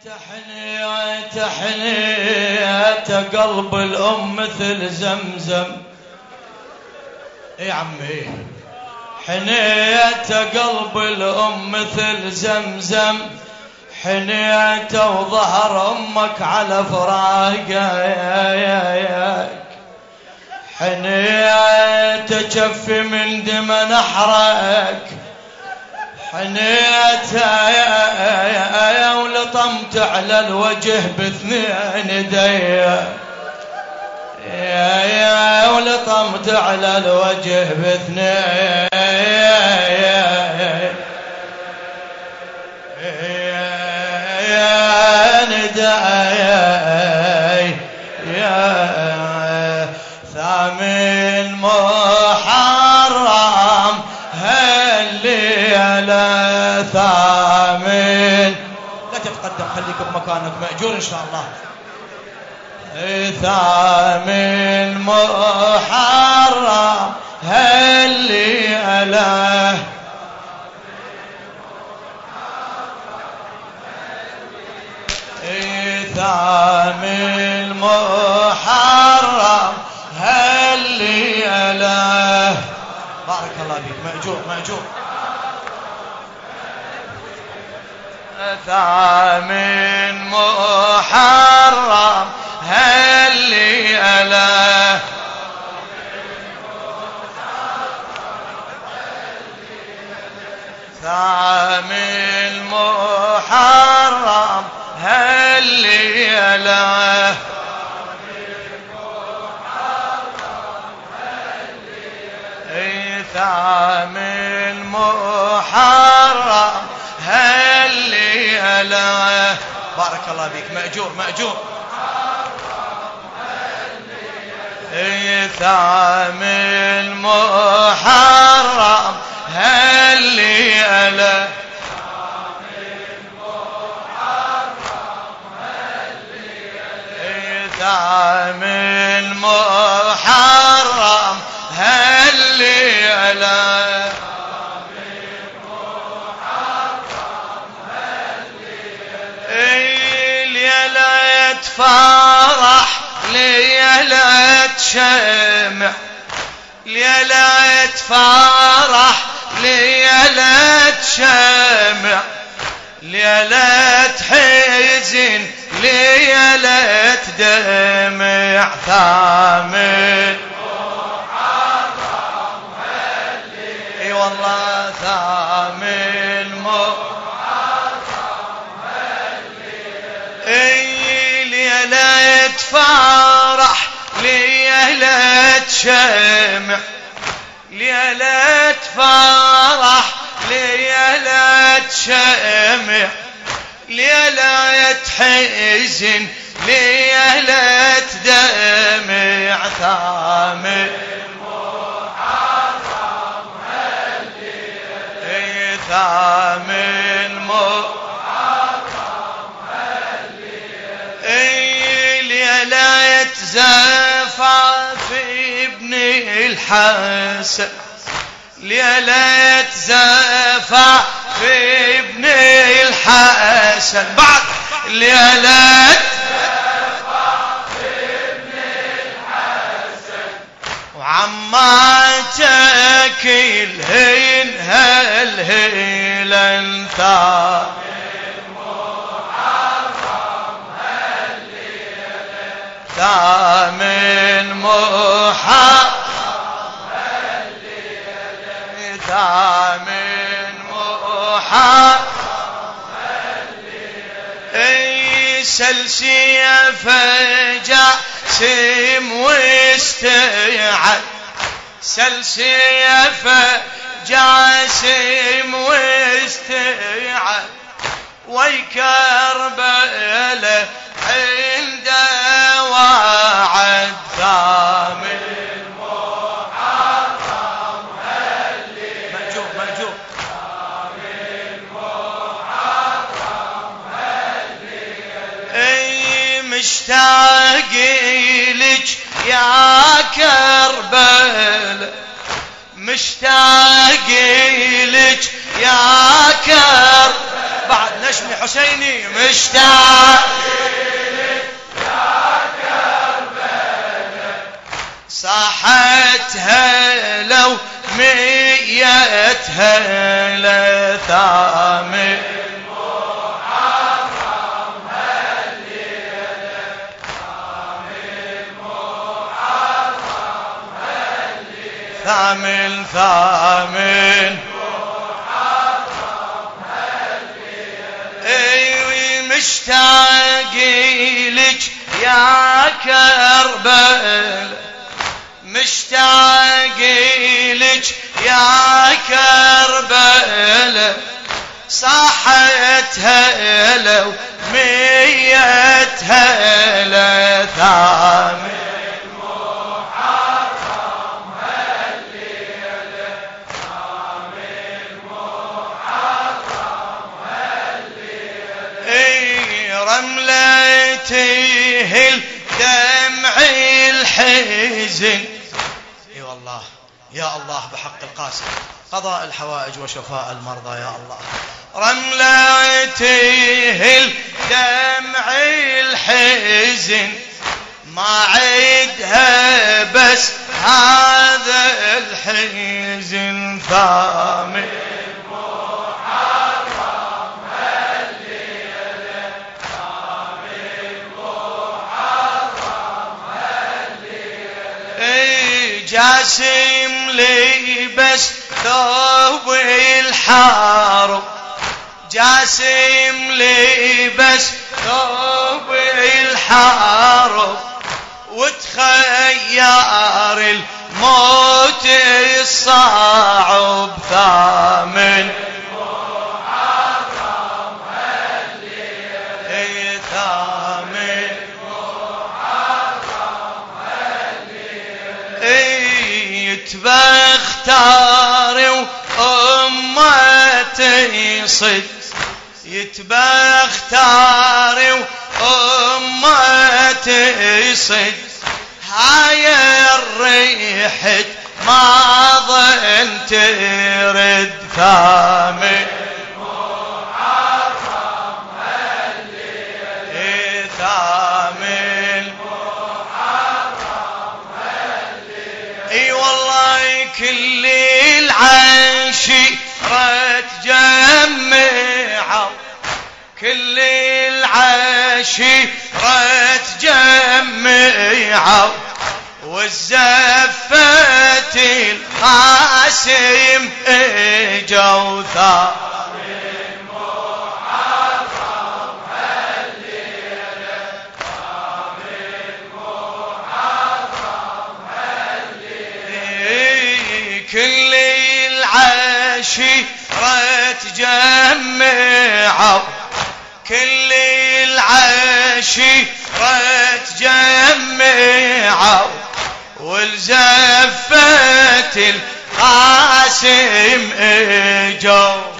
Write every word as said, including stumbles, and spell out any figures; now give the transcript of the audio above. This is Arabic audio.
حنية حنية قلب الأم مثل زمزم. يا عمي حنية قلب الأم مثل زمزم، حنية وظهر أمك على فراقك، حنية تجف من دم نحرك، حنيتها يا ولطمت على الوجه باثنين يديا، يا يا ولطمت على الوجه باثنين نداي، يا ثامن محرم هالليلة ثامن. لا تتقدم خليك بمكانك مأجور إن شاء الله. ثامن محرم هالليلة، ثامن محرم هالليلة. بارك الله فيك مأجور مأجور. ثامن محرم هالليلة، ثامن محرم هالليلة، ثامن محرم هالليلة. بارك الله بك مأجور مأجور. ثامن محرم هالليلة، ثامن محرم هالليلة، ليلة فرح ليلة شمع، ليلة فرح ليلة شمع، ليلة حزن ليلة دمع، ثامن محرم هالليلة. اي والله ثامن محرم هالليلة، اي ليلة فرح ليلة شمع، ليلة فرح ليلة شمع، ليلة حزن ليلة دمع، ثامن محرم هالليلة، ثامن محرم هالليلة، ليلة زفاف ابن الحسن، ليلة زفاف ابن الحسن، بعد ليلة زفاف ابن الحسن، وعماتك الهين هالهيلة، ثامن محرم هالليلة، ثامن محرم ثامن محرم هالليلة، سلسيف جاسم واستيعد، سلسيف جاسم واستيعد، ويكربله عند وعد، ثامن مشتاق لك يا كربلاء، مشتاق لك يا كربلاء، بعد نشمي حسيني مشتاق صاحت هلا ومية هلا ثامن محرم هالليلة ثامن محرم هالليلة ثامن ثامن محرم هالليلة ايوي مشتاق لك يا كربلاء مشتاق لك يا كربلاء صاحت هلا ومية هلا ثامن محرم هالليلة ثامن محرم هالليلة اي رملته الدمع الحزن الله يا الله بحق القاسم قضاء الحوائج وشفاء المرضى يا الله رملته الدمع الحزن ما عدها بس هذا الحزن ثامن محرم هالليلة ثامن محرم هالليلة جاسم لبس ثوب الحرب جاسم لبس ثوب الحرب وتخير الموت الصعب ثامن محرم هالليلة ثامن محرم هالليلة يتبختار وأمتي صد يتبختار وأمتي صد هاي الريحة ما ظن ترد ثامن محرم هالليلة ثامن محرم هالليلة اي والله كل العشيرة تجمعوا كل العشيرة تجمعوا والزفت القاسم اجوا ثامن محرم هالليلة ثامن محرم هالليلة كل العشيرة تجمعوا كل العشيرة تجمعوا والزفت القاسم اجوا